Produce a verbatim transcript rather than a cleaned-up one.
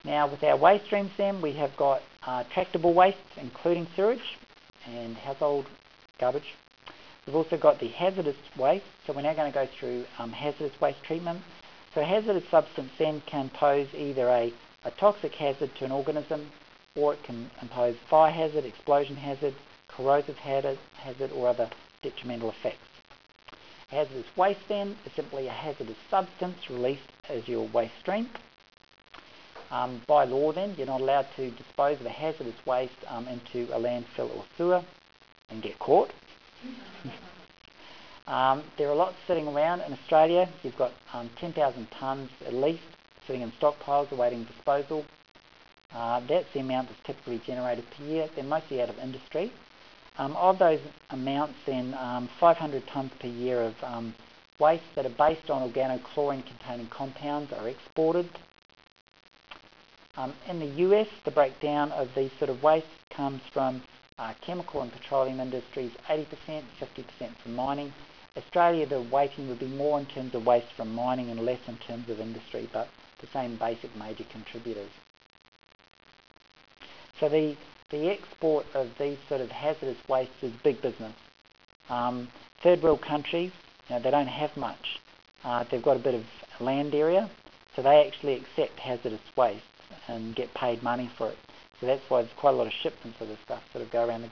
Now with our waste streams then, we have got uh, tractable waste, including sewage and household garbage. We've also got the hazardous waste, so we're now going to go through um, hazardous waste treatment. So a hazardous substance then can pose either a, a toxic hazard to an organism, or it can impose fire hazard, explosion hazard, corrosive hazard, hazard or other detrimental effects. Hazardous waste then is simply a hazardous substance released as your waste stream. Um, by law then, you're not allowed to dispose of a hazardous waste um, into a landfill or sewer and get caught. um, there are lots sitting around in Australia. You've got um, ten thousand tonnes at least sitting in stockpiles awaiting disposal. Uh, that's the amount that's typically generated per year. They're mostly out of industry. Um, of those amounts then, um, five hundred tonnes per year of um, waste that are based on organochlorine containing compounds are exported. Um, in the U S, the breakdown of these sort of waste comes from uh, chemical and petroleum industries, eighty percent, fifty percent from mining. Australia, the weighting would be more in terms of waste from mining and less in terms of industry, but the same basic major contributors. So the, the export of these sort of hazardous wastes is big business. Um, third world countries, you know, they don't have much. Uh, they've got a bit of land area, so they actually accept hazardous waste and get paid money for it. So that's why there's quite a lot of shipments of this stuff sort of go around the